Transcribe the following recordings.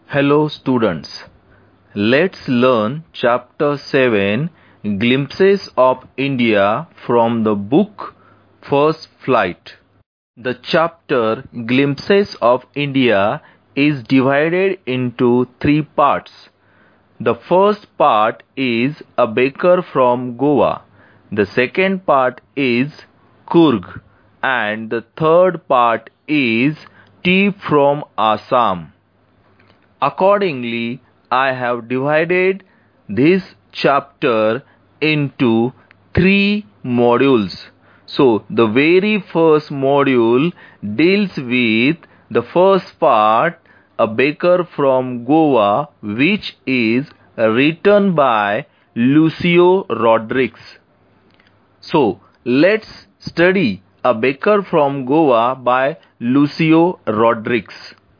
Hello students, let's learn chapter 7 Glimpses of India from the book First Flight. The chapter Glimpses of India is divided into three parts. The first part is A Baker from Goa, the second part is Coorg, and the third part is Tea from Assam. Accordingly, I have divided this chapter into three modules. So, the very first module deals with the first part, A Baker from Goa, which is written by Lucio Rodriguez. So, let's study A Baker from Goa by Lucio Rodriguez.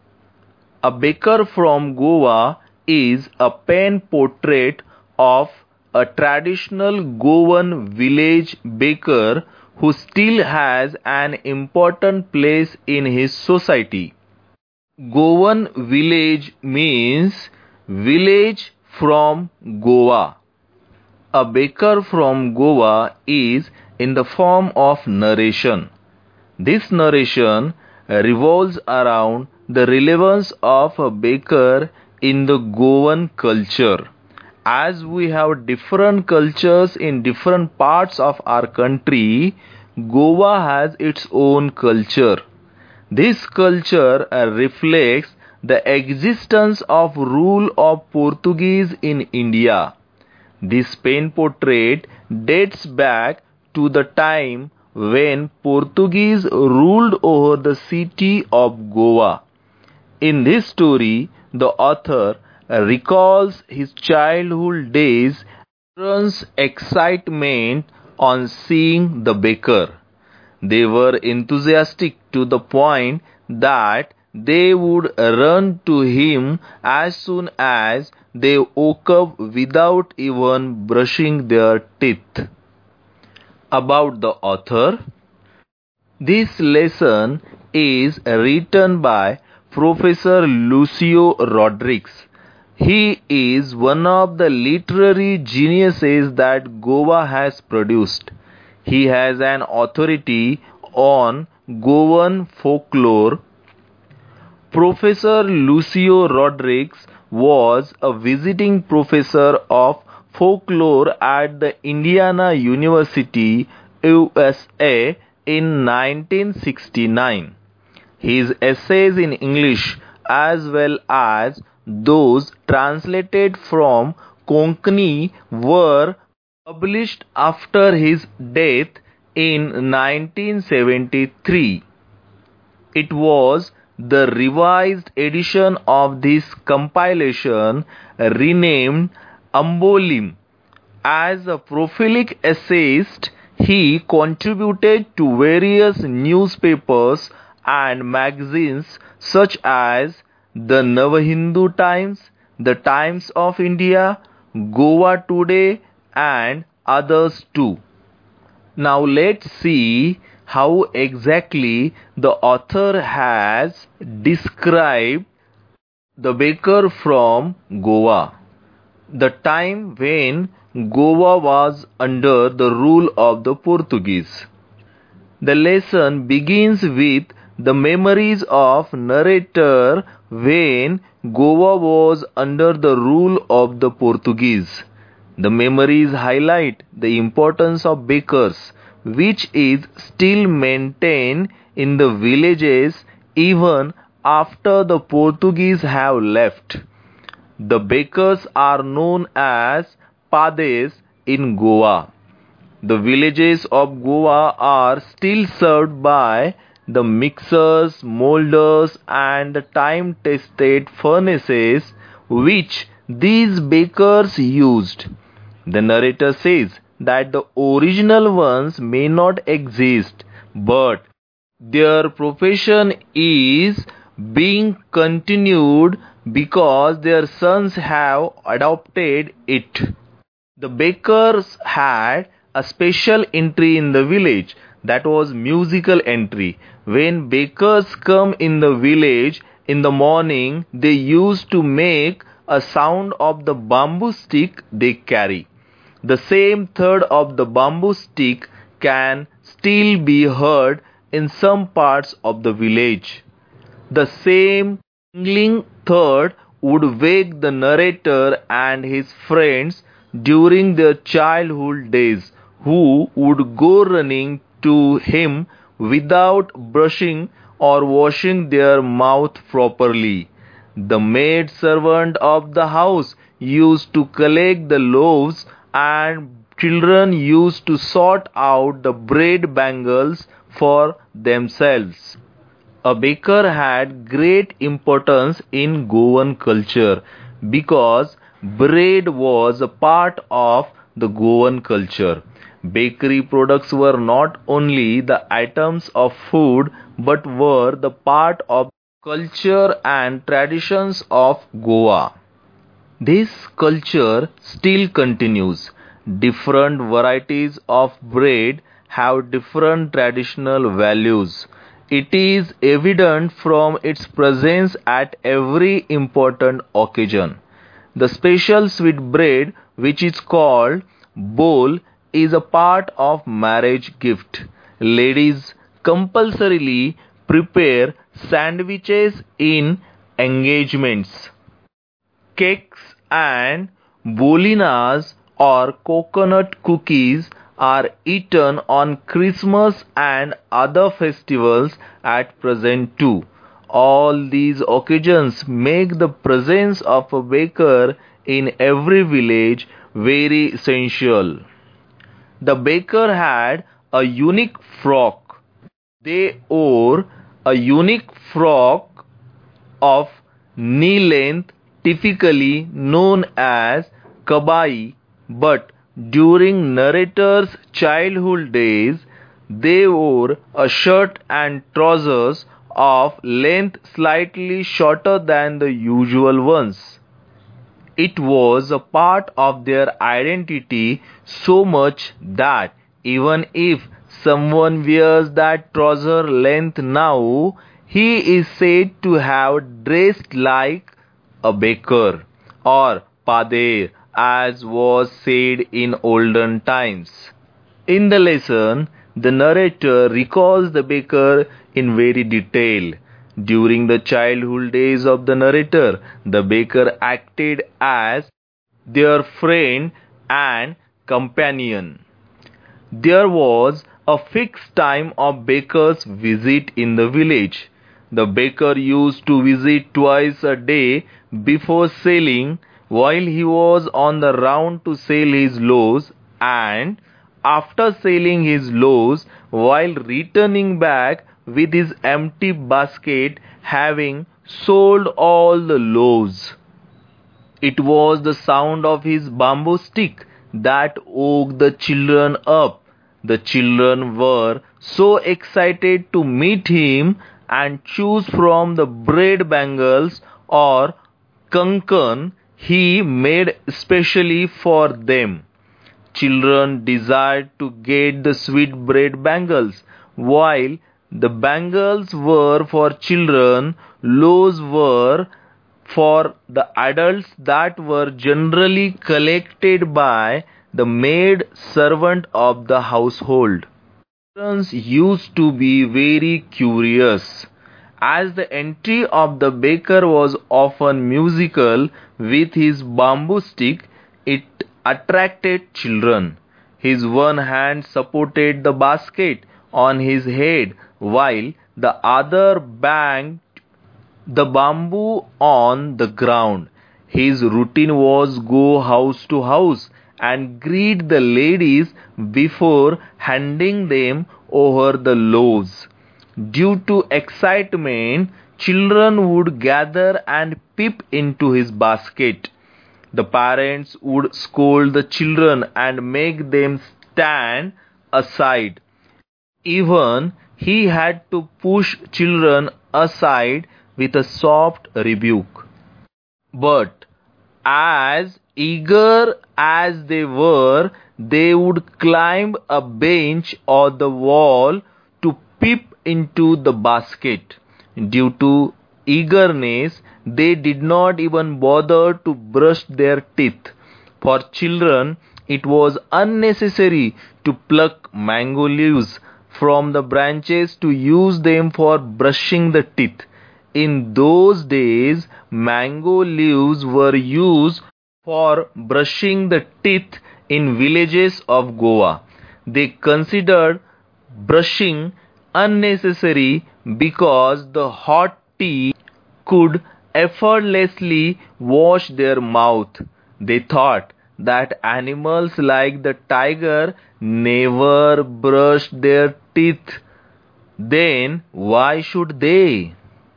A Baker from Goa is a pen portrait of a traditional Goan village baker who still has an important place in his society. Goan village means village from Goa. A Baker from Goa is in the form of narration. This narration revolves around the relevance of a baker in the Goan culture. As we have different cultures in different parts of our country, Goa has its own culture. This culture reflects the existence of rule of Portuguese in India. This pen portrait dates back to the time when Portuguese ruled over the city of Goa. In this story, the author recalls his childhood days and excitement on seeing the baker. They were enthusiastic to the point that they would run to him as soon as they woke up without even brushing their teeth. About the author, this lesson is written by Professor Lucio Rodriguez. He is one of the literary geniuses that Goa has produced. He has an authority on Goan folklore. Professor Lucio Rodriguez was a visiting professor of folklore at the Indiana University, USA in 1969. His essays in English as well as those translated from Konkani were published after his death in 1973. It was the revised edition of this compilation renamed Ambolim. As a prolific essayist, he contributed to various newspapers and magazines such as the Nava Hindu Times, the Times of India, Goa Today, and others too. Now let's see how exactly the author has described the baker from Goa. The time when Goa was under the rule of the Portuguese. The lesson begins with the memories of narrator when Goa was under the rule of the Portuguese. The memories highlight the importance of bakers, which is still maintained in the villages even after the Portuguese have left. The bakers are known as Pades in Goa. The villages of Goa are still served by the mixers, molders, and time-tested furnaces which these bakers used. The narrator says that the original ones may not exist, but their profession is being continued because their sons have adopted it. The bakers had a special entry in the village, that was musical entry. When bakers come in the village, In the morning, they used to make a sound of the bamboo stick they carry. The same thud of the bamboo stick can still be heard in some parts of the village. The same tingling thud would wake the narrator and his friends during their childhood days, who would go running to him without brushing or washing their mouth properly. The maid servant of the house used to collect the loaves, and children used to sort out the bread bangles for themselves. A baker had great importance in Goan culture because bread was a part of the Goan culture. Bakery products were not only the items of food but were the part of culture and traditions of Goa. This culture still continues. Different varieties of bread have different traditional values. It is evident from its presence at every important occasion. The special sweet bread, which is called bowl, is a part of marriage gift. Ladies compulsorily prepare sandwiches in engagements. Cakes and bolinas or coconut cookies are eaten on Christmas and other festivals at present too. All these occasions make the presence of a baker in every village very essential. The baker had a unique frock. They wore a unique frock of knee length, typically known as kabai, but during narrator's childhood days, they wore a shirt and trousers of length slightly shorter than the usual ones. It was a part of their identity so much that even if someone wears that trouser length now, he is said to have dressed like a baker or pader, as was said in olden times. In the lesson, the narrator recalls the baker in very detail. During the childhood days of the narrator, the baker acted as their friend and companion. There was a fixed time of baker's visit in the village. The baker used to visit twice a day before selling, while he was on the round to sell his loaves, and after selling his loaves, while returning back with his empty basket, having sold all the loaves. It was the sound of his bamboo stick that woke the children up. The children were so excited to meet him and choose from the bread bangles or kankan he made especially for them. Children desired to get the sweet bread bangles, while the bangles were for children, loaves were for the adults that were generally collected by the maid servant of the household. Children used to be very curious. As the entry of the baker was often musical with his bamboo stick, it attracted children. His one hand supported the basket on his head while the other banged the bamboo on the ground. His routine was go house to house and greet the ladies before handing them over the loaves. Due to excitement, children would gather and peep into his basket. The parents would scold the children and make them stand aside. Even he had to push children aside with a soft rebuke. But as eager as they would climb a bench or the wall to peep into the basket. Due to eagerness, they did not even bother to brush their teeth. For children, it was unnecessary to pluck mango leaves from the branches to use them for brushing the teeth. In those days, mango leaves were used for brushing the teeth in villages of Goa. They considered brushing unnecessary because the hot tea could effortlessly wash their mouth. They thought that animals like the tiger never brushed their teeth. Then why should they?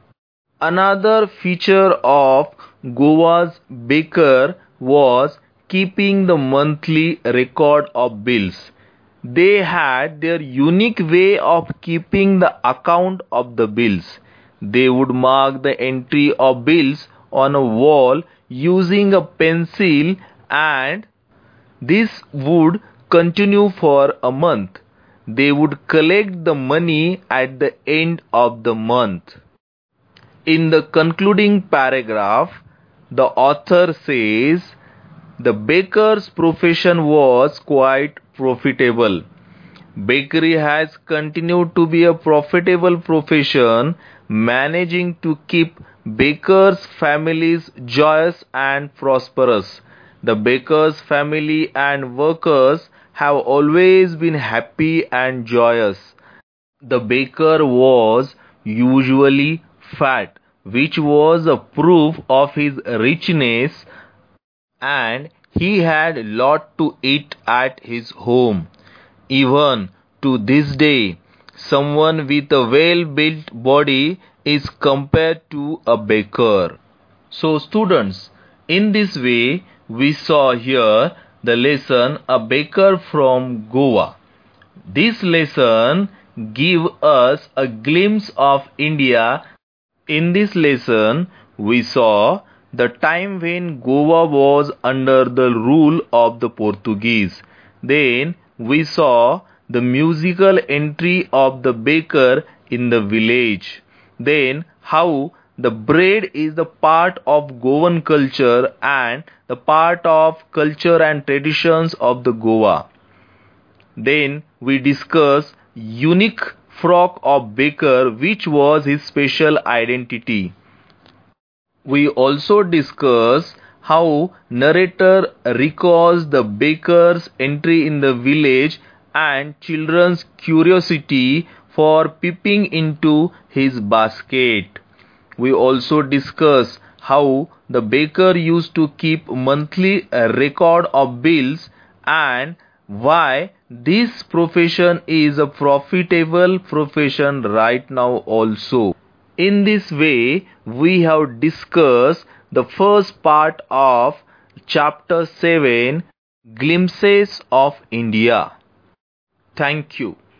Another feature of Goa's baker was keeping the monthly record of bills. They had their unique way of keeping the account of the bills. They would mark the entry of bills on a wall using a pencil, and this would continue for a month. They would collect the money at the end of the month. In the concluding paragraph, the author says the baker's profession was quite profitable. Bakery has continued to be a profitable profession, managing to keep bakers' families joyous and prosperous. The baker's family and workers have always been happy and joyous. The baker was usually fat, which was a proof of his richness, and he had lot to eat at his home. Even to this day, someone with a well-built body is compared to a baker. So students, in this way, we saw here the lesson A Baker from Goa. This lesson gives us a glimpse of India. In this lesson, we saw the time when Goa was under the rule of the Portuguese. Then we saw the musical entry of the baker in the village. Then how the bread is the part of Goan culture and the part of culture and traditions of the Goa. Then we discuss unique frock of baker, which was his special identity. We also discuss how narrator recalls the baker's entry in the village and children's curiosity for peeping into his basket. We also discuss how the baker used to keep monthly record of bills and why this profession is a profitable profession right now also. In this way, we have discussed the first part of chapter 7, Glimpses of India. Thank you.